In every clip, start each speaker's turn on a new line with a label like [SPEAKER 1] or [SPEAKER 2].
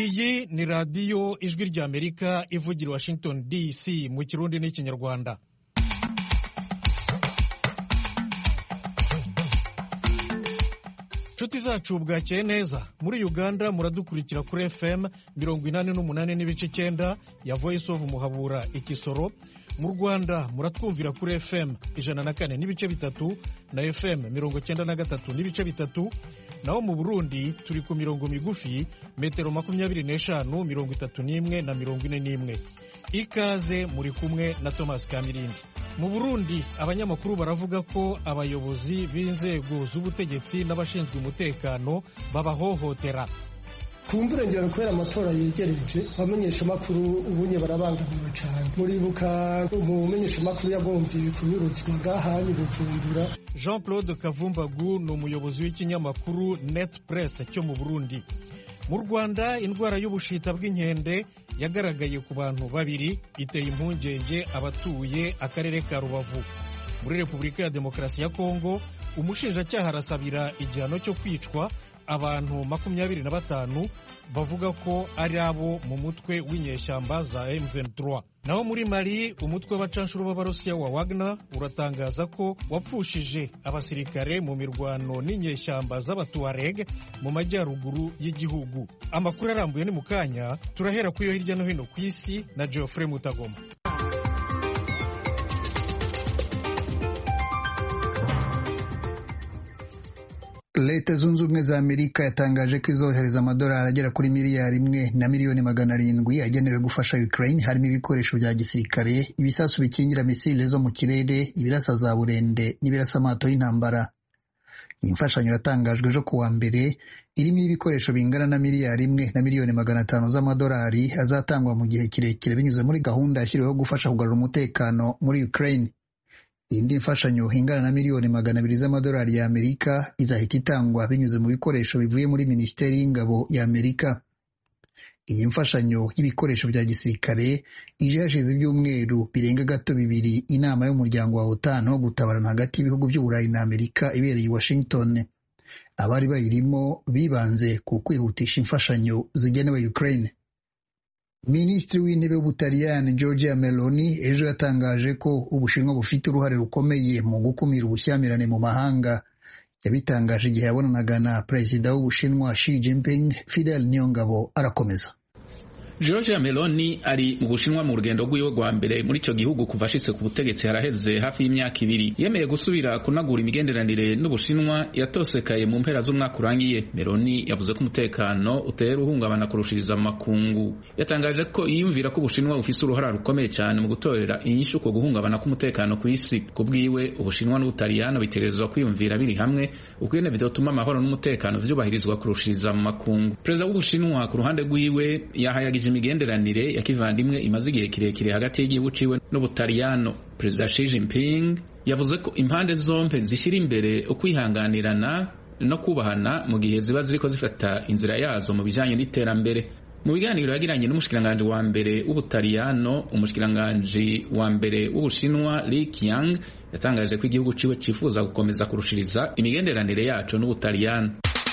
[SPEAKER 1] iyi ni radiyo ijwi ry'Amerika ivugira Washington DC mu Kirundi n'Ikinyarwanda. Nshuti zacu bwakeye neza. Muri Uganda muradukurikira kuri FM 88.9 ya Voice of Muhabura Ikisoro. Mu Rwanda muratwumvira kuri FM 104.3 na FM 93.3. Naho mu Burundi turi ku mirongo migufi metero 25, 31 na 41. Ikaze muri kumwe na Thomas Kamirindi. Mu Burundi abanyamakuru baravuga ko abayobozi b'inzego z'ubutegetsi n'abashinzwe umutekano babahohotera.
[SPEAKER 2] Kumburengera kubera amatora yegereje abamenyesha makuru ubunye barabangamiwe cyane. Muribuka umumenyesha makuru yagombye kunyuruzwa gahanye Bujumbura.
[SPEAKER 1] Jean-Claude Kavumbagu ni umuyobozi w'ikinyamakuru Net Press cyo mu Burundi. Mu Rwanda indwara y'ubushita bw'inkende yagaragaye ku bantu babiri, iteye impungenge abatuye akarere ka Rubavu. Muri Repubulika ya Demokarasi ya Kongo umushinjacyaha arasabira igihano cyo kwicwa abantu 25 bavuga ko ari abo mu mutwe w'inyeshyamba za M23. Naho muri Mali umutwe w'abacanshuro b'Abarusiya wa Wagner uratangaza ko wapfushije abasirikare mu mirwano n'inyeshyamba z'Abatuareg mu majyaruguru y'igihugu. Amakuru arambuye ni mukanya, turahera kuyo hirya no hino ku isi na Geoffrey Mutagoma.
[SPEAKER 3] Leta Zunze Ubumwe za Amerika yatangaje ko izohereza amadolari agera kuri miliyari 1 na miliyoni 700 agenewe gufasha Ukraine, harimo ibikoresho bya gisirikare, ibisasu bikingira misile zo mu kirere, ibirasa za burende n'ibirasa amato y'intambara. Iyi mfashanyo yatangajwe ejo kuwa mbere irimo ibikoresho bingana na miliyari 1 na miliyoni 500 z'amadolari azatangwa mu gihe kirekire binyuze muri gahunda yashyiriweho gufasha kugarura umutekano muri Ukraine. Indi mfashanyo ingana na miliyoni 200 z'amadolari ya Amerika izahita itangwa binyuze mu bikoresho bivuye muri Minisiteri y'Ingabo ya Amerika. Iyi mfashanyo y'ibikoresho bya gisirikare ije hashize ibyumweru birenga gato 2 inama y'umuryango wa OTAN wo gutabarana hagati y'ibihugu by'Uburayi na Amerika ibereye i Washington. Abari bayirimo bibanze ku kwihutisha imfashanyo zigenewe Ukraine. Minisitiri w'intebe w'Ubutaliyani Giorgia Meloni ejo yatangaje ko Ubushinwa bufite uruhare rukomeye mu gukumira ubushyamirane mu mahanga. Yabitangaje igihe yabonanaga na Perezida w'Ubushinwa Xi Jinping. Fidel Niyongabo arakomeza.
[SPEAKER 4] Giorgia Meloni ari mu Bushinwa mu rugendo rw'iwe rwa mbere muri ico gihugu kuva ashitse ku butegetsi haraheze hafi y'imyaka 2. Yemeye gusubira kunagura imigenderanire n'Ubushinwa yatosekaye mu mpera z'umwaka urangiye. Meloni yavuze ko umutekano utera uhungabana kurushiriza mu makungu. Yatangaje ko yiyumvira ko Ubushinwa bufise uruhara rukomeye cyane mu gutorera inyishu ko guhungabana k'umutekano ku isi. Kubwiwe Ubushinwa n'Ubutaliyano bitegerezwa kwiyumvira biri hamwe ukwene bizotuma amahoro n'umutekano vyubahirizwa kurushiriza mu makungu. Perezida w'Ubushinwa ku ruhande rwiwe yahayagije imigenderanire ya kivandimwe imaze igihe kirekire hagati y'igihugu ciwe n'Ubutaliyano. Perezida Xi Jinping yavuze ko impande zompe zishira imbere ukwihanganirana no kubahana mu gihe ziba ziriko zifata inzira yazo mu bijanye n'iterambere. Mu biganiro yagiranye n'umushikiranganje wa mbere w'Ubutaliyano, umushikiranganje wa mbere w'Ubushinwa Li Qiang yatangaje ko igihugu ciwe cifuza gukomeza kurushiriza imigenderanire yaco n'Ubutaliyano.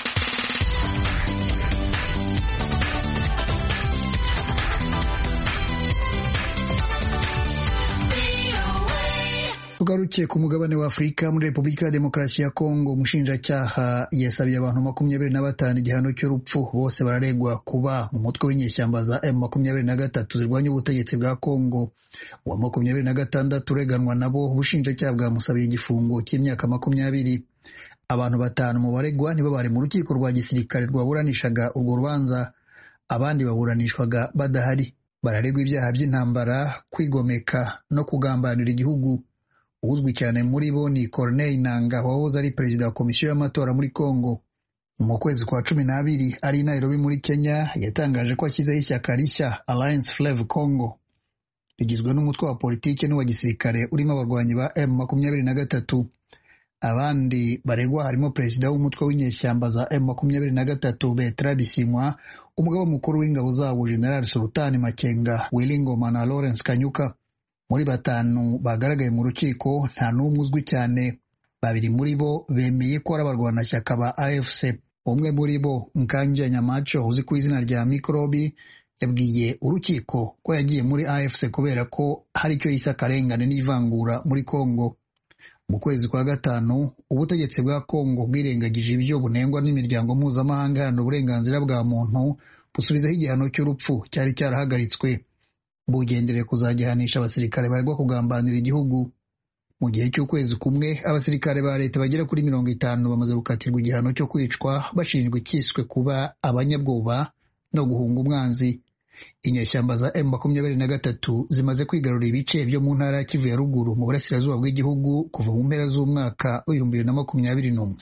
[SPEAKER 3] Tugarukiye ku mugabane wa Afurika. Muri Repubulika ya Demokarasi ya Kongo umushinjacyaha yasabiye abantu 25 igihano cy'urupfu. Bose bararegwa kuba mu mutwe w'inyeshyamba za M23 zirwanya ubutegetsi bwa Kongo. Uwa 26 ureganwa nabo ubushinjacyaha bwamusabiye igifungo cy'imyaka 20. Abantu 5 mu baregwa nibo bari mu rukiko rwa gisirikare rwaburanishaga urwo rubanza, abandi baburanishwaga badahari. Bararegwa ibyaha by'intambara, kwigomeka no kugambanira igihugu. Uzwi cyane muri bo ni Corneille Nangaa wahoze ari perezida wa komisiyo y'amatora muri Kongo. Mu kwezi kwa 12 ari Nairobi muri Kenya yatangaje ko ashyizeho ishyaka rishya Alliance Fleuve Congo, rigizwe n'umutwe wa politiki n'uwa gisirikare urimo abarwanyi ba M23. Abandi baregwa harimo perezida w'umutwe w'inyeshyamba za M23 Bertrand Bisimwa, umugaba mukuru w'ingabo zabo General Sultani Makenga, Willy Ngoma na Lawrence Kanyuka. Muri 5 bagaragaye mu rukiko nta n'umwe uzwi cyane. 2 muri bo bemeye ko ari abarwanashyaka ba AFC. umwe muri bo Nkanja Nyamacho uzi ku izina rya Mikrobi yabwiye urukiko ko yagiye muri AFC kubera ko hari icyo yise akarengane n'ivangura muri Kongo. Mu kwezi kwa gatanu ubutegetsi bwa Kongo bwirengagije ibyo bunengwa n'imiryango mpuzamahanga iharanira uburenganzira bwa muntu busubizaho igihano cy'urupfu cyari cyarahagaritswe, bugendereye kuzagihanisha abasirikare baregwa kugambanira igihugu. Mu gihe cy'ukwezi kumwe abasirikare ba leta bagera kuri 50 bamaze gukatirwa igihano cyo kwicwa bashinjwa ikiswe kuba abanyabwoba no guhunga umwanzi. Inyeshyamba za M23 zimaze kwigarurira ibice byo mu ntara ya Kivu ya ruguru mu burasirazuba bw'igihugu kuva mu mpera z'umwaka wa 2021.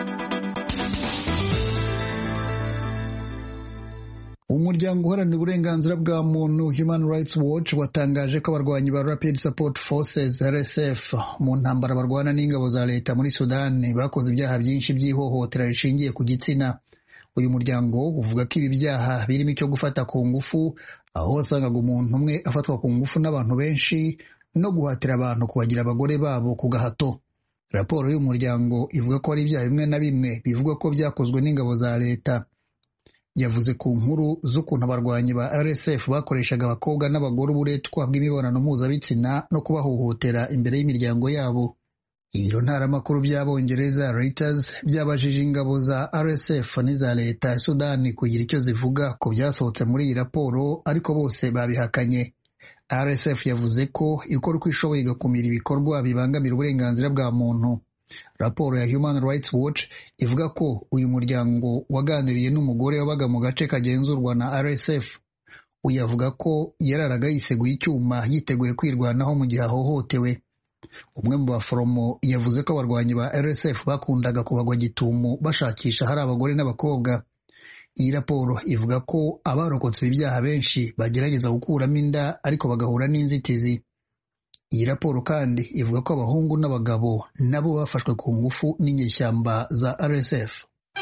[SPEAKER 3] Umuryango uharanira uburenganzira bwa muntu Human Rights Watch watangaje ko abarwanyi ba Rapid Support Forces RSF mu ntambara barwana n'ingabo za leta muri Sudani bakoze ibyaha byinshi by'ihohotera rishingiye ku gitsina. Uyu muryango uvuga ko ibi byaha birimo icyo gufata ku ngufu, aho wasangaga umuntu umwe afatwa ku ngufu n'abantu benshi, no guhatira abantu kubagira abagore babo ku gahato. Raporo y'uyu muryango ivuga ko hari ibyaha bimwe na bimwe bivugwa ko byakozwe n'ingabo za leta. Yavuze ku nkuru z'ukuntu abarwanyi ba RSF bakoreshaga abakobwa n'abagore uburetwa bw'imibonano mpuzabitsina no kubahohotera imbere y'imiryango yabo. Ibiro ntaramakuru by'Abongereza Reuters byabajije ingabo za RSF n'iza leta ya Sudani kugira icyo zivuga ko byasohotse muri iyi raporo, ariko bose babihakanye. RSF yavuze ko ikora uko ishoboye igakumira ibikorwa bibangamira uburenganzira bwa muntu. Raporo ya Human Rights Watch ivuga ko uyu muryango waganiriye n'umugore wabaga mu gace kagenzurwa na RSF. Uyu avuga ko yararaga yiseguye icyuma yiteguye kwirwanaho mu gihe ahohotewe. Umwe mu baforomo yavuze ko abarwanyi ba RSF bakundaga kubagwa gitumo bashakisha hari abagore n'abakobwa. Iyi raporo ivuga ko abarokotse ibyaha benshi bagerageza gukuramo inda ariko bagahura n'inzitizi. Iyi raporo kandi ivuga ko abahungu n'abagabo nabo bafashwe ku ngufu n'inyeshyamba za RSF.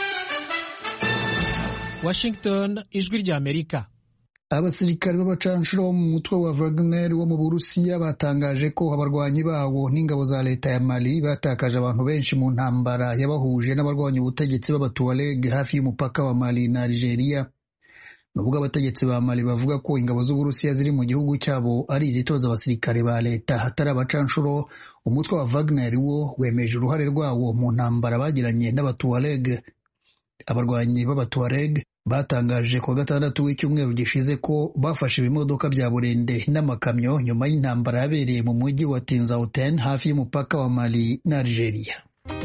[SPEAKER 1] Washington, Ijwi ry'Amerika.
[SPEAKER 3] Abasirikare b'abacanshuro bo mu mutwe wa Wagner wo mu Burusiya batangaje ko abarwanyi bawo n'ingabo za leta ya Mali batakaje abantu benshi mu ntambara yabahuje n'abarwanya ubutegetsi b'Abatuareg hafi y'umupaka wa Mali na Algeria. Nubwo abategetsi ba Mali bavuga ko ingabo z'Uburusiya ziri mu gihugu cyabo ari izitoza abasirikare ba leta hatari abacanshuro, umutwe wa Wagner wo wemeje uruhare rwawo mu ntambara bagiranye n'Abatuareg. Abarwanyi b'Abatuareg batangaje ku wa gatandatu w'icyumweru gishize ko bafashe ibimodoka bya burende n'amakamyo nyuma y'intambara yabereye mu mujyi wa Tinzaouten hafi y'umupaka wa Mali na Algeria.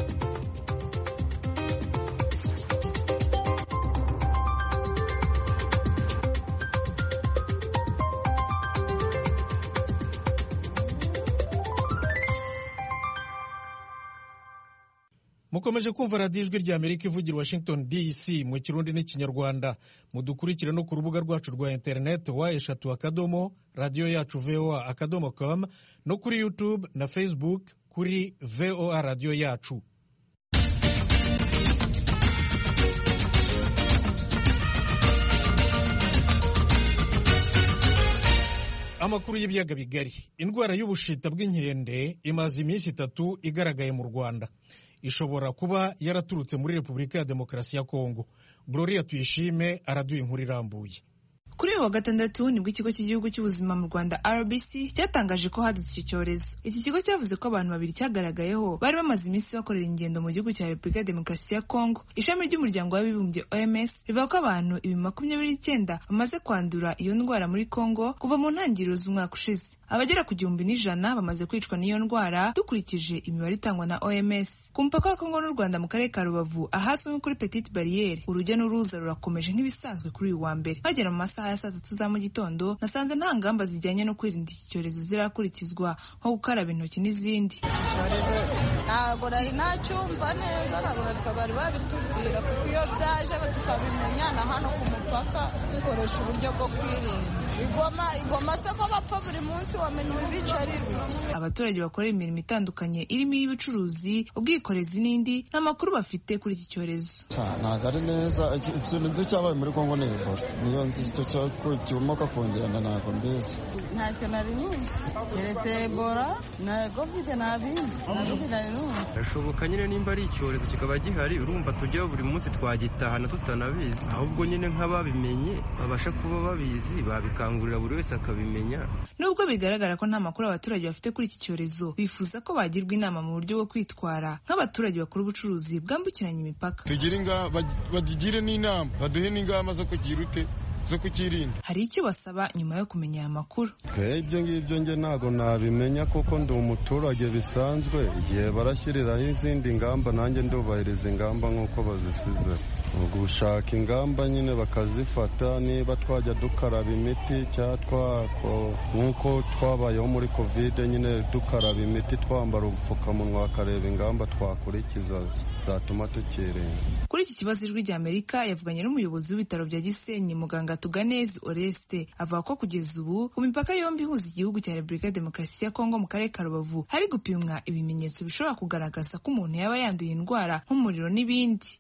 [SPEAKER 1] Mukomeje kumva radiyo Ijwi ry'Amerika ivugira Washington DC mu Kirundi n'Ikinyarwanda. Mudukurikire no ku rubuga rwacu rwa interineti wa radio yacu voa.com no kuri YouTube na Facebook kuri VOA radio yacu. Amakuru y'ibiyaga bigari. Indwara y'ubushita bw'inkende imaze iminsi 3 igaragaye mu Rwanda. Ishobora kuba yaraturutse muri Repubulika ya Demokarasi ya Kongo. Gloria Tuyishime araduye inkuru irambuye.
[SPEAKER 5] Kuri uyu wa gatandatu nibwo ikigo cy'igihugu cy'ubuzima mu Rwanda RBC cyatangaje ko hadutse iki cyorezo. Iki kigo cyavuze ko abantu 2 cyagaragayeho bari bamaze iminsi bakorera ingendo mu gihugu cya Repubulika ya Demokarasi ya Kongo. Ishami ry'umuryango w'abibumbye OMS rivuga ko abantu 29 bamaze kwandura iyo ndwara muri Kongo kuva mu ntangiriro z'umwaka ushize. Abagera ku 1,100 bamaze kwicwa n'iyo ndwara dukurikije imibare itangwa na OMS. Ku mupaka wa Kongo n'u Rwanda mu karere ka Rubavu ahazwi nko kuri Petite Barriere, urujya n'uruza rurakomeje nk'ibisanzwe kuri uyu wa mbere. Bagera mu masaha ya 3 za mu gitondo nasanze nta ngamba zijyanye no kwirinda iki cyorezo zirakurikizwa nko gukaraba intoki n'izindi.
[SPEAKER 6] Ntabwo nari nacyumva neza, ntabwo bari babitubwira kuko iyo byaje tukabimenya na hano ku mupaka dukoresha uburyo bwo kwirinda. Igoma se ko bapfa buri munsi wamenya ibice ari biki.
[SPEAKER 5] Abaturage bakorera imirimo itandukanye irimo iy'ubucuruzi, ubwikorezi n'indi n'amakuru bafite kuri iki cyorezo.
[SPEAKER 7] Ntabwo ari neza, ikintu nzi cyabaye muri Kongo ni Ebola. Niyo nzi icyo cyumuka kongera ntabwo mbese.
[SPEAKER 6] Ntacyo nari nyine keretse Ebola na Covid nabindi.
[SPEAKER 8] birashoboka nyine nimba ari icyorezo kikaba gihari urumva tujyaho buri munsi twagitahana tutanabizi, ahubwo nyine nk'ababimenye babasha kuba babizi babikangurira buri wese akabimenya.
[SPEAKER 5] Nubwo bigaragara ko nta makuru abaturage bafite kuri iki cyorezo, bifuza ko bagirwa inama mu buryo bwo kwitwara nk'abaturage bakora ubucuruzi bwambukiranya imipaka.
[SPEAKER 9] Bagire n'inama, baduhe n'ingamba zo kugira ute zo kukirinda.
[SPEAKER 5] Hari icyo basaba nyuma yo kumenya aya makuru?
[SPEAKER 7] Ibyo ngibyo nge ntabwo nabimenya kuko ndi umuturage bisanzwe. Igihe barashyiriraho izindi ngamba nanjye ndubahiriza ingamba nk'uko bazisize. Gushaka ingamba nyine bakazifata, niba twajya dukaraba imiti cyangwa nk'uko twabayeho muri kovide nyine dukaraba imiti, twambara ubupfukamunwa, bakareba ingamba twakurikiza zatuma tukirinda.
[SPEAKER 5] Kuri iki kibazo Ijwi ry'Amerika yavuganye n'umuyobozi w'ibitaro bya Gisenyi Muganga Tuganezi Oreste, avuga ko kugeza ubu ku mipaka yombi ihuza igihugu cya Repubulika ya Demokarasi ya Kongo mu karere ka Rubavu hari gupimwa ibimenyetso bishobora kugaragaza ko umuntu yaba yanduye indwara nk'umuriro n'ibindi.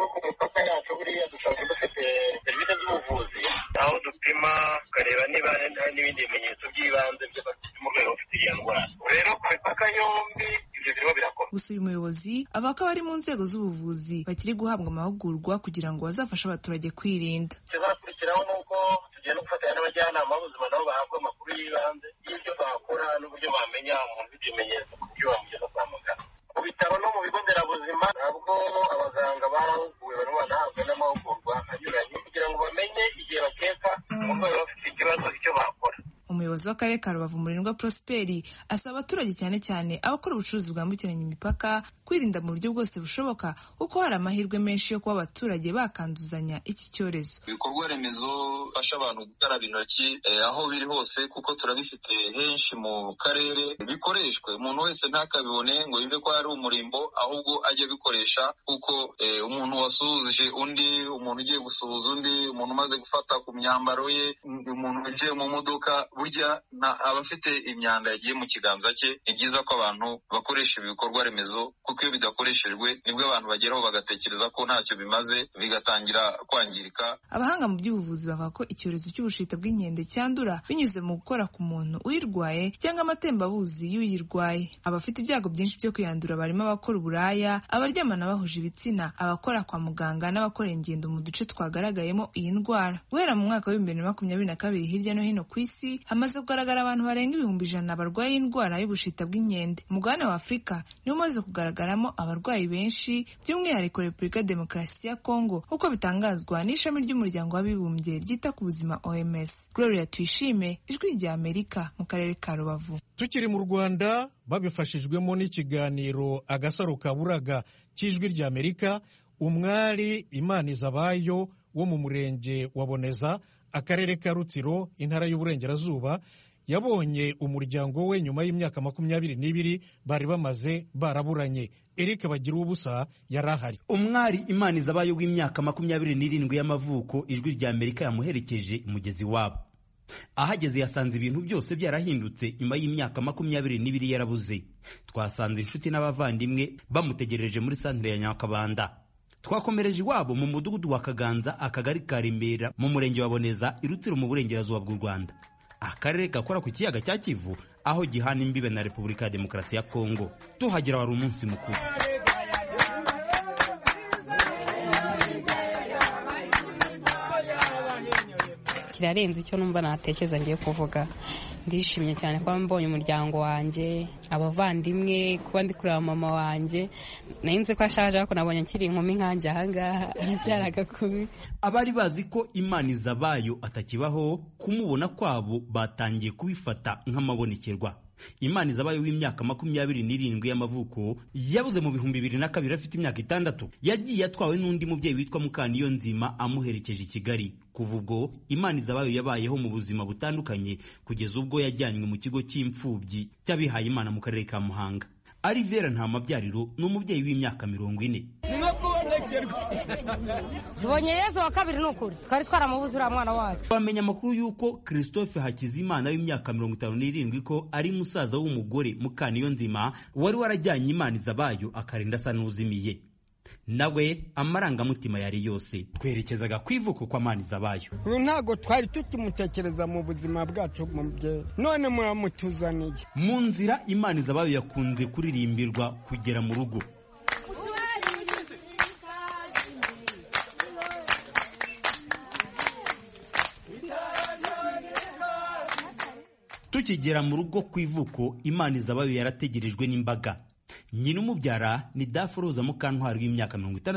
[SPEAKER 10] Yacu buriya dusanzwe dufite serivisi z'ubuvuzi aho dupima tukareba niba n'ibindi bimenyetso by'ibanze by'umurwayi ufite iyo ndwara. Rero ku mipaka yombi ibyo birimo birakorwa.
[SPEAKER 5] Gusa uyu muyobozi avuga ko abari mu nzego z'ubuvuzi bakiri guhabwa amahugurwa kugira ngo bazafashe abaturage kwirinda.
[SPEAKER 10] Ikizakurikiraho ni uko tugiye no gufatanya n'abajyanama b'ubuzima nabo bahabwa amakuru y'ibanze y'ibyo bakora n'uburyo bamenya umuntu ufite ibimenyetso ku buryo bamugeza kwa muganga. Mu bitaro no mu bigo nderabuzima ntabwo abaganga barahuguwe barimo banahabwa n'amahugurwa anyuranye kugira ngo bamenye igihe bakeka umurwayi bafite ikibazo icyo bakora.
[SPEAKER 5] Umuyobozi w'akarere ka Rubavu Murindwa Prosperi asaba abaturage cyane cyane abakora ubucuruzi bwambukiranya imipaka kwirinda mu buryo bwose bushoboka kuko hari amahirwe menshi yo kuba abaturage bakanduzanya iki cyorezo.
[SPEAKER 11] Ibikorwa remezo bifasha abantu gukaraba intoki aho biri hose kuko turabifite henshi mu karere, bikoreshwe umuntu wese ntakabibone ngo yumve ko ari umurimbo, ahubwo ajye bikoresha kuko umuntu wasuhuje undi, umuntu ugiye gusuhuza undi, umuntu umaze gufata ku myambaro ye, umuntu ugiye mu modoka, burya abafite imyanda yagiye mu kiganza cye. Ni byiza ko abantu bakoresha ibikorwa remezo kuko iyo bidakoreshejwe nibwo abantu bageraho bagatekereza ko ntacyo bimaze bigatangira kwangirika.
[SPEAKER 5] Abahanga mu by'ubuvuzi bavuga ko icyorezo cy'ubushita bw'inkende cyandura binyuze mu gukora ku muntu uyirwaye cyangwa amatembabuzi y'uyirwaye. Abafite ibyago byinshi byo kuyandura barimo abakora uburaya, abaryamana bahuje ibitsina, abakora kwa muganga n'abakora ingendo mu duce twagaragayemo iyi ndwara. Guhera mu mwaka wa 2022 hirya no hino ku isi hamaze kugaragara abantu barenga 100,000 barwaye indwara y'ubushita bw'inkende. Umugabane wa Afurika niwo umaze kugaragaramo abarwayi benshi, by'umwihariko Repubulika ya Demokarasi ya Kongo uko bitangazwa n'ishami ry'umuryango w'abibumbye ryita ku buzima OMS. Gloria Tuyishime, Ijwi ry'Amerika mu karere ka Rubavu.
[SPEAKER 1] Tukiri mu Rwanda babifashijwemo n'ikiganiro Agasaro Kaburaga cy'Ijwi ry'Amerika, umwari Imanizabayo wo mu murenge wa Boneza, akarere ka Rutsiro, intara y'Uburengerazuba, yabonye umuryango we nyuma y'imyaka 22 bari bamaze baraburanye. Eric Bagira ubusa yarahari.
[SPEAKER 12] Umwari Imanizabayo w'imyaka 27 y'amavuko, Ijwi ry'Amerika yamuherekeje umugezi wabo. Ahageze yasanze ibintu byose byarahindutse nyuma y'imyaka 22 yarabuze. Twasanze inshuti n'abavandimwe bamutegereje muri santere ya Nyakabanda. Twakomereje iwabo mu mudugudu wa Kaganza, akagari ka Remera, mu murenge wa Boneza, Irutsiro mu Burengerazuba bw'u Rwanda, akarere gakora ku kiyaga cya Kivu, aho gihana imbibe na Repubulika ya Demokarasi ya Kongo. Tuhagera wari umunsi mukuru.
[SPEAKER 13] Kirarenze icyo numva natekereza ngiye kuvuga. Ndishimye cyane kuba mbonye umuryango wanjye, abavandimwe, kuba ndi kureba mama wanjye. Narinze ko ashaje ariko nabonye akiri inkumi nkanjye ahangaha arabyaraga kubi.
[SPEAKER 12] Abari bazi ko Imanizabayo atakibaho, kumubona kwabo batangiye kubifata nk'amabonekerwa. Imanizabayo w'imyaka 27 y'amavuko yabuze mu 2002 afite imyaka 6. Yagiye atwawe n'undi mubyeyi witwa Mukaniyonzima amuherekeje i Kigali. Kuva ubwo Imanizabayo yabayeho mu buzima butandukanye kugeza ubwo yajyanywe mu kigo cy'imfubyi cy'abihaye Imana mu karere ka Muhanga. Alivera Ntamabyariro ni umubyeyi w'imyaka 40.
[SPEAKER 14] Tubonye Yesu wa kabiri n'ukuri twari twaramubuze uriya mwana wacu.
[SPEAKER 12] Bamenya amakuru y'uko Christophe Hakizimana w'imyaka 57 ko ari musaza w'umugore Mukaniyonzima wari warajyanye Imanizabayo akarinda asa n'uzimiye. nawe amarangamutima yari yose. Twerekezaga ku ivuko kwa Manizabayo.
[SPEAKER 15] Ntago twari tukimutekereza mu buzima bwacu mubye, none muramutuzaniye.
[SPEAKER 12] Mu nzira Manizabayo yakunze kuririmbirwa kugera mu rugo. Tukigera mu rugo ku ivuko, Manizabayo yarategerejwe n'imbaga. Nyina umubyara ni Daforoza Mukantwari w'imyaka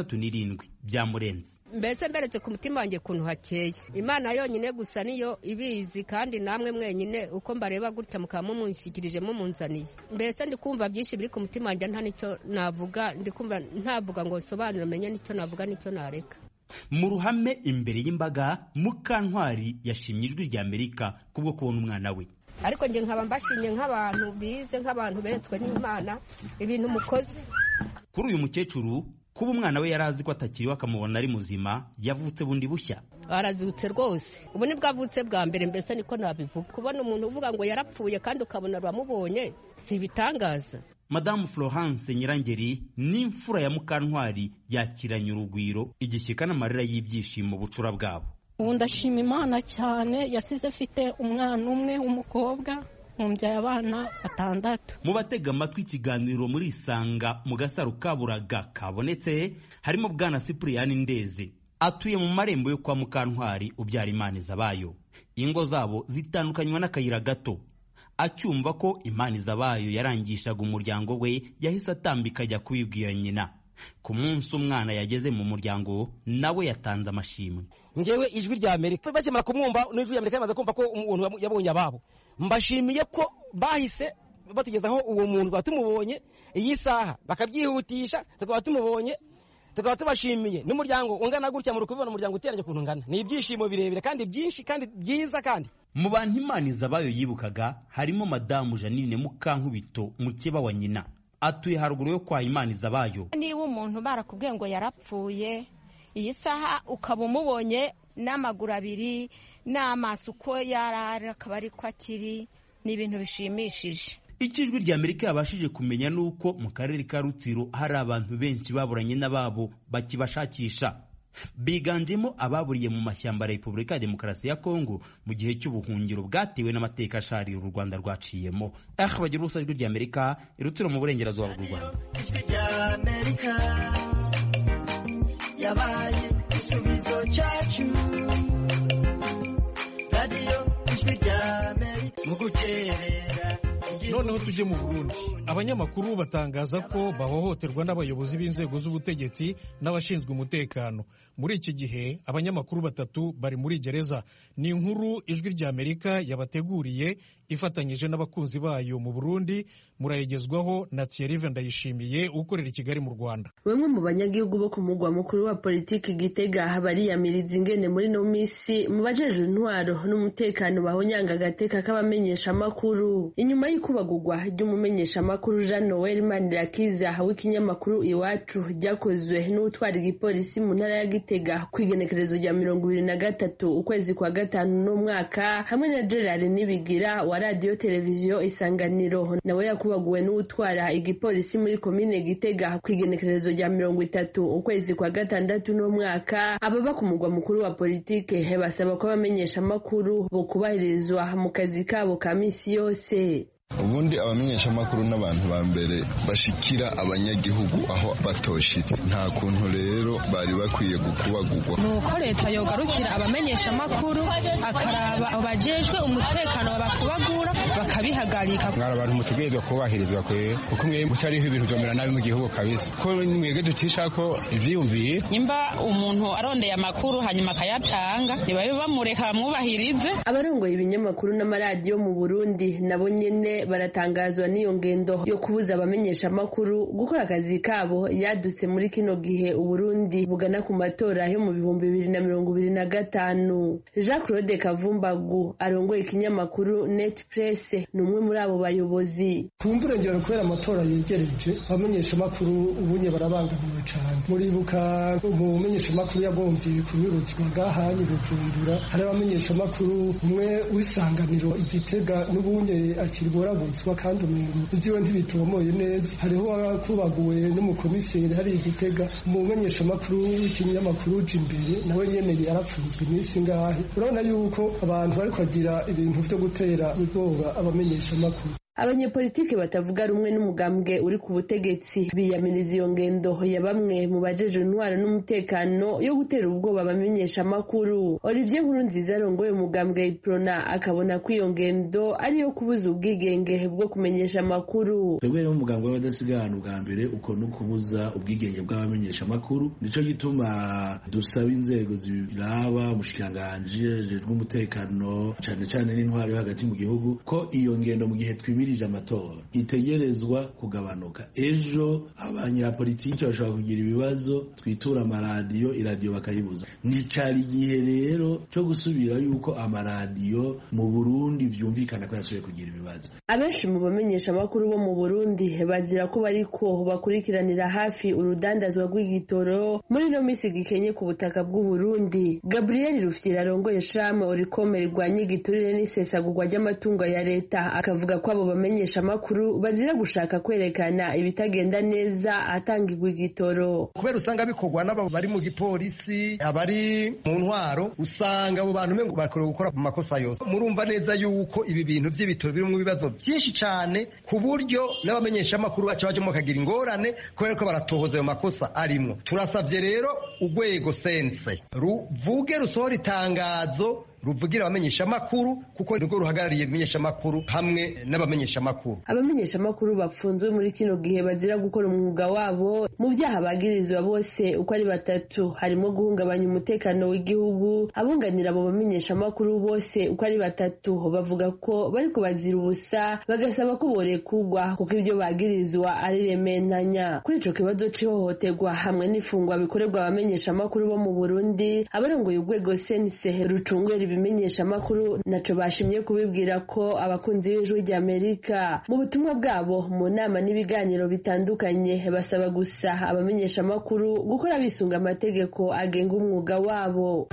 [SPEAKER 12] 67 byamurenze.
[SPEAKER 16] Mbese mberetse ku mutima wanjye kuntu hakeye. Imana yonyine gusa niyo ibizi, kandi namwe mwenyine uko mbareba gutya mukaba mumushyikirije mumunzaniye. Mbese ndi kumva byinshi biri ku mutima wanjye, nta nicyo navuga, ndi kumva ntavuga ngo sobanura menye nicyo navuga nicyo nareka.
[SPEAKER 12] Mu ruhame imbere y'imbaga, Mukantwari yashimye Ijwi ry'Amerika kubwo kubona umwana we.
[SPEAKER 16] Ariko nge nkaba mbashimye nk'abantu bize, nk'abantu beretswe n'Imana ibintu mukoze.
[SPEAKER 12] Kuri uyu mukecuru, kuba umwana we yarazi ko atakiriwe akamubona ari muzima, yavutse bundi bushya.
[SPEAKER 16] Arazutse rwose. Ubu ni bwavutse bwa mbere, mbese niko nabivuga. Kubona umuntu uvuga ngo yarapfuye kandi ukabona bamubonye, si bitangaza.
[SPEAKER 12] Madamu Florence Nyirangeri n'imfura ya Mukantwari yakiranye urugwiro, igishyika n'amarira y'ibyishimo bucura bwabo.
[SPEAKER 17] Ubu ndashima Imana cyane, yasize afite umwana umwe w'umukobwa, mubyaye abana 6.
[SPEAKER 12] Mu batega amatwi ikiganiro muri Isanga mu Gasaro Kaburaga kabonetse, harimo Bwana Cyprien Ndeze, atuye mu marembo yo kwa Mukantwari ubyara Manizabayo. Ingo zabo zitandukanywa n'akayira gato. Acyumva ko Manizabayo yarangishaga umuryango we, yahise atambika ajya kubibwira nyina. Ku munsi umwana yageze mu muryango, nawe yatanze amashimwe.
[SPEAKER 18] Ngewe Ijwi ry'Amerika bakimara kumwumva, n'Ijwi ry'Amerika yamaze kumva ko umuntu yabonye ababo, mbashimiye ko bahise batugezaho uwo muntu batumubonye iyi saha, bakabyihutisha, tukaba tumubonye, tukaba tubashimiye. N'umuryango ungana gutya, muri kubibona umuryango uteranye kuntu ngana, ni ibyishimo birebire kandi byinshi kandi byiza. Kandi
[SPEAKER 12] mu bantu Manizabayo yibukaga harimo Madamu Janine Mukankubito, mukeba wa nyina, atuye haruguru yo kwa Manizabayo.
[SPEAKER 19] Niba umuntu barakubwiye ngo yarapfuye, iyi saha ukaba umubonye n'amaguru abiri n'amaso uko yarari akaba ari ko akiri, ni ibintu bishimishije.
[SPEAKER 12] Ijwi ry'Amerika yabashije kumenya nuko mu karere ka Rutsiro hari abantu benshi baburanye n'ababo bakibashakisha, biganjemo ababuriye mu mashyamba ya Repubulika ya Demokarasi ya Kongo mu gihe cy'ubuhungiro bwatewe n'amateka asharira u Rwanda rwaciyemo. Bagira ubusa Ijwi ry'Amerika Rutsiro mu burengerazuba bw'u Rwanda.
[SPEAKER 20] Yabaye isubizo cyacu, radio Ijwi ry'Amerika mu gukerera.
[SPEAKER 1] Noneho tujye mu Burundi. Abanyamakuru batangaza ko bahohoterwa n'abayobozi b'inzego z'ubutegetsi n'abashinzwe umutekano. Muri iki gihe abanyamakuru 3 bari muri gereza. Ni inkuru Ijwi ry'Amerika yabateguriye ifatanyije n'abakunzi bayo mu Burundi. Murayigezwaho na Thierry Ndayishimiye ukorera i Kigali mu Rwanda.
[SPEAKER 21] Bamwe mu banyagihugu bo ku mugwa mukuru wa politiki Gitega bariyamiriza ingene muri no misi mu bajejwe intwaro n'umutekano bahonyanga agateka k'abamenyesha amakuru. Inyuma y'ikubagurwa ry'umumenyesha amakuru Jean Noel Mandirakiza w'ikinyamakuru Iwacu ryakozwe n'utwara igipolisi mu ntara ya Gitega kwigenekerezo rya 2023 ukwezi kwa 5 n'umwaka, hamwe na Gerard Nibigira wa radio televiziyo Isanganiro nawe yakubaguwe n'utwara igipolisi muri komine Gitega kwigenekerezo rya 30 ukwezi kwa 6 n'umwaka. Ababa ku mugwa mukuru wa politike basaba ko abamenyesha amakuru bo kubahirizwa mu kazi kabo ka misi yose.
[SPEAKER 22] Ubundi abamenyesha amakuru n'abantu ba mbere bashikira abanyagihugu aho batoshitse, nta kuntu rero bari bakwiye gukubagurwa.
[SPEAKER 23] Nuko leta yogarukira abamenyesha amakuru akaraba abajejwe umutekano babakubagura bakabihagarika.
[SPEAKER 24] Mwara abantu mutegerezwa kubahirizwa kwe, kuko mwe mutariho ibintu byomera nabi mu gihugu kabisa, ko mwege ducisha ko ivyiyumviye.
[SPEAKER 23] Nimba umuntu arondeye amakuru hanyuma akayatanga, nibabe bamureka bamwubahirize.
[SPEAKER 21] Abarongoye ibinyamakuru n'amaradiyo mu Burundi nabo nyene baratangazwa n'iyo ngendo yo kubuza abamenyesha amakuru gukora akazi kabo yadutse muri kino gihe Uburundi bugana ku matora yo mu 2025. Jean-Claude Kavumbagu arongoye ikinyamakuru Net Press numwe muri abo bayobozi.
[SPEAKER 2] Kumburengera kubera amatora yegereje, abamenyesha amakuru ubunye barabangamiwe cyane. Muribuka umumenyesha amakuru yagomvye kunyuruzwa gahanye Bujumbura, hari abamenyesha amakuru umwe w'isanganiro Igitega n'ubunye akirwara anyurabuzwa kandi umengo ivyiwe ntibitomoye neza. Hariho wakubaguwe n'umukomiseri hari Igitega umumenyeshamakuru w'ikinyamakuru Imbere nawe nyene yarapfunzwe iminsi ngahe. Urabona yuko abantu bariko bagira ibintu vyo gutera ubwoba abamenyeshamakuru.
[SPEAKER 21] Abanyepolitiki batavuga rumwe n'umugambwe uri ku butegetsi biyamiriza iyo ngendo ya bamwe mu bajeje intwaro n'umutekano yo gutera ubwoba abamenyesha amakuru. Olivier Nkurunziza arongoye umugambwe Iprona akabona ko iyo ngendo ari yo kubuza ubwigenge bwo kumenyesha amakuru.
[SPEAKER 3] Twebwe mu mugambwe w'abadasigana ubwa mbere uko no kubuza ubwigenge bw'abamenyesha amakuru, nico gituma dusaba inzego ziraba umushikanganje jejwe umutekano cyane cyane n'intwaro yo hagati mu gihugu ko iyo ngendo mu gihe twimirije amatora itegerezwa kugabanuka. Ejo abanyapolitiki bashobora kugira ibibazo twitura amaradiyo, iradiyo bakayibuza. Nicari igihe rero cyo gusubira yuko amaradiyo mu Burundi vyumvikana ko yasubiye kugira ibibazo.
[SPEAKER 21] Abenshi mu bamenyesha amakuru bo mu Burundi bazira ko bariko bakurikiranira hafi urudandazwa rw'igitoro muri no misi gikenye ku butaka bw'u Burundi. Gabriel Rufyira arongoye Shame Orikome rirwanya igiturire n'isesagurwa ry'amatungo ya leta akavuga ko abo bamenyesha amakuru bazira gushaka kwerekana ibitagenda neza atangirwa igitoro.
[SPEAKER 4] Kubera usanga bikorwa n'abo bari mu gipolisi, abari mu ntwaro, usanga abo bantu mengo bakora gukora mu makosa yose. Murumva neza yuko ibi bintu by'ibitoro biri mu bibazo byinshi cyane ku buryo n'abamenyesha amakuru baca baje mu kagira ingorane kubera ko baratohoza ayo makosa arimo. Turasavye rero urwego sense ruvuge rusohora itangazo ruvugira abamenyesha makuru kuko nirwo ruhagarariye ibimenyesha makuru hamwe n'abamenyesha makuru.
[SPEAKER 21] Abamenyesha makuru bapfunzwe muri kino gihe bazira gukora umwuga wabo. Mu byaha bagirizwa bose uko ari batatu harimo guhungabanya umutekano w'igihugu. Abunganira abo bamenyesha makuru bose uko ari batatu bavuga ko bariko bazira ubusa bagasaba ko borekugwa kuko ibyo bagirizwa ari rementanya. Kuri ico kibazo c'ihohoterwa hamwe n'ifungwa bikorerwa abamenyesha makuru bo mu Burundi, abarongoye urwego sense rucungera ibimenyesha makuru naco bashimye kubibwira ko abakunzi b'Ijwi ry'Amerika mu butumwa bwabo mu nama n'ibiganiro bitandukanye basaba gusa abamenyesha makuru gukora bisunga amategeko agenga umwuga wabo.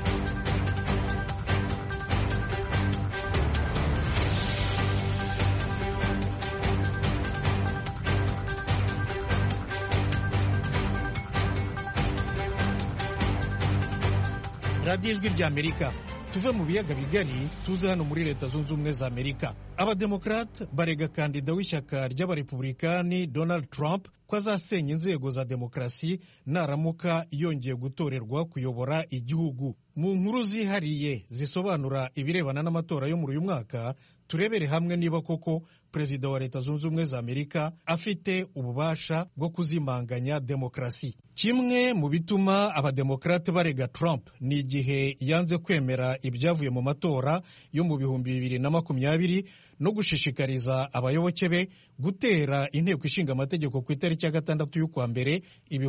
[SPEAKER 1] Radio Ijwi ry'Amerika. Tuve mu biyaga bigari tuze hano muri Leta Zunze Ubumwe za Amerika. Abademokrate barega kandida w'ishyaka ry'abarepublikani Donald Trump ko azasenya inzego za demokarasi naramuka yongeye gutorerwa kuyobora igihugu. Mu nkuru zihariye zisobanura ibirebana n'amatora yo muri uyu mwaka, turebere hamwe niba koko Perezida wa Leta Zunze Ubumwe za Amerika afite ububasha bwo kuzimanganya demokarasi. Kimwe mu bituma abademokrate barega Trump ni igihe yanze kwemera ibyavuye mu matora yo mu 2020 no gushishikariza abayoboke be gutera inteko ishinga amategeko ku itariki ya 6 y'ukwa mbere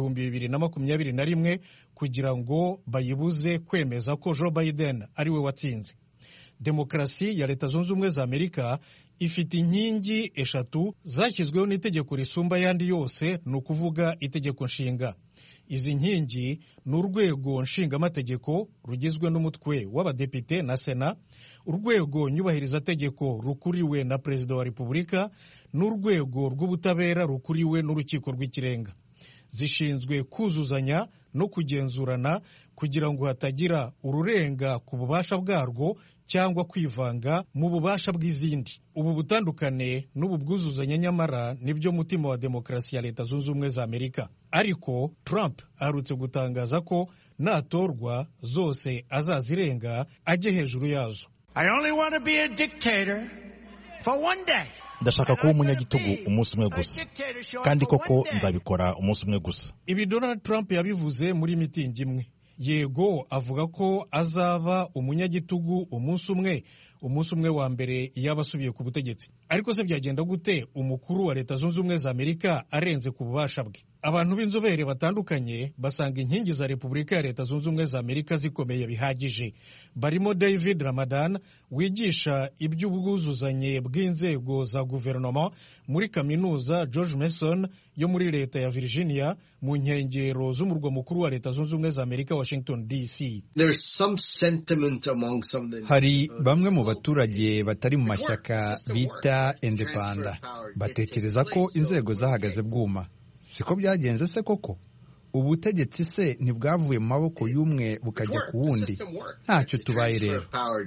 [SPEAKER 1] 2021 kugira ngo bayibuze kwemeza ko Joe Biden ari we watsinze. Demokarasi ya Leta Zunze Ubumwe za Amerika ifite inkingi eshatu zashyizweho n'itegeko risumba yandi yose, ni ukuvuga itegeko nshinga. Izi nkingi ni urwego nshingamategeko rugizwe n'umutwe w'abadepite na Sena, urwego nyubahirizategeko rukuriwe na Perezida wa Repubulika, n'urwego rw'ubutabera rukuriwe n'urukiko rw'ikirenga. Zishinzwe kuzuzanya no kugenzurana kugira ngo hatagira ururenga ku bubasha bwarwo cyangwa kwivanga mu bubasha bw'izindi. Ubu butandukane n'ubu bwuzuzanya nyamara nibyo mutima wa demokarasi ya Leta Zunze Ubumwe za Amerika. Ariko Trump aherutse gutangaza ko natorwa zose azazirenga ajye hejuru yazo.
[SPEAKER 6] I only want to be a dictator for one day.
[SPEAKER 8] Ndashaka kuba umunyagitugu umunsi umwe gusa, kandi koko nzabikora umunsi umwe gusa.
[SPEAKER 1] Ibi Donald Trump yabivuze muri mitingi imwe. Yego avuga ko azaba umunyagitugu umunsi umwe wa mbere yabasubiye ku butegetsi. Ariko se byagenda gute umukuru wa Leta Zunze Ubumwe za Amerika arenze ku bubasha bwe? Abantu b'inzobere batandukanye basanga inkingi za Repubulika ya Leta Zunze Ubumwe za Amerika zikomeye bihagije. Barimo David Ramadan wigisha iby'ubwuzuzanye bw'inzego za guverinoma muri kaminuza George Mason yo muri Leta ya Virginia mu nkengero z'umurwa mukuru wa Leta Zunze Ubumwe za Amerika, Washington DC.
[SPEAKER 25] There's some sentiment among some of them.
[SPEAKER 26] Hari bamwe mu
[SPEAKER 7] baturage batari mu mashyaka bita indepanda batekereza ko inzego zahagaze bwuma. Siko byagenze se koko? Ubutegetsi se ntibwavuye mu maboko y'umwe bukajya ku wundi? Ntacyo tubaye rero.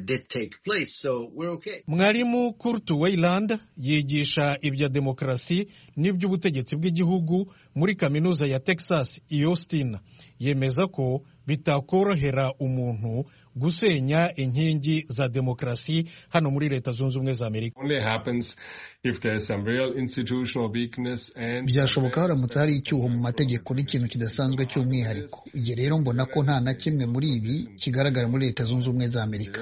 [SPEAKER 1] Mwarimu Kurt Weiland yigisha ibya demokarasi n'iby'ubutegetsi bw'igihugu muri kaminuza ya Texas i Austin. Yemeza ko bitakorohera umuntu gusenya inkingi za demokarasi hano muri Leta Zunze Ubumwe za Amerika.
[SPEAKER 9] Byashoboka haramutse hari icyuho mu mategeko n'ikintu kidasanzwe cy'umwihariko. Igihe rero mbona ko nta na kimwe muri ibi kigaragara muri Leta Zunze Ubumwe za Amerika.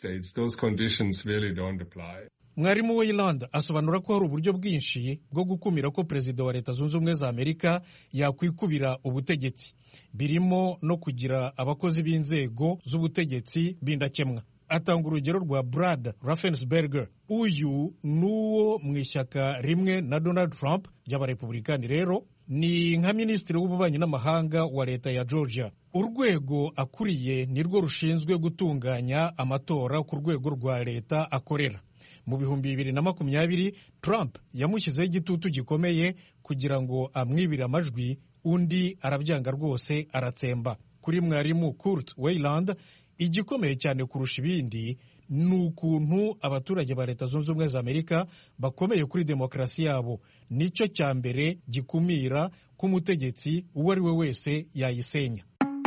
[SPEAKER 1] Mwarimu Weiland asobanura ko hari uburyo bwinshi bwo gukumira ko perezida wa Leta Zunze Ubumwe za Amerika yakwikubira ubutegetsi, birimo no kugira abakozi b'inzego z'ubutegetsi b'indakemwa. Atanga urugero rwa Brad Raffensperger. Uyu nuwo mu ishyaka rimwe na Donald Trump ry'abarepublikani. Rero ni nka minisitiri w'ububanyi n'amahanga wa leta ya Georgia. Urwego akuriye nirwo rushinzwe gutunganya amatora ku rwego rwa leta akorera. Mu 2020 Trump yamushyizeho igitutu gikomeye kugira ngo amwibire amajwi, undi arabyanga rwose aratsemba. Kuri mwarimu Kurt Weiland, igikomeye cyane kurusha ibindi ni ukuntu abaturage ba Leta Zunze Ubumwe za Amerika bakomeye kuri demokarasi yabo. Nicyo cya mbere gikumira ko umutegetsi uwo ari we wese yayisenya.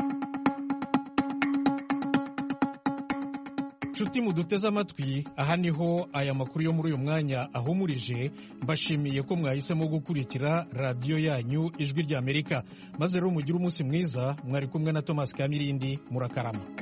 [SPEAKER 1] Nshuti muduteze amatwi, aha niho aya makuru yo muri uyu mwanya ahumurije. Mbashimiye ko mwahisemo gukurikira radiyo yanyu Ijwi ry'Amerika. Maze rero mugire umunsi mwiza. Mwari kumwe na Thomas Kamirindi. Murakarama.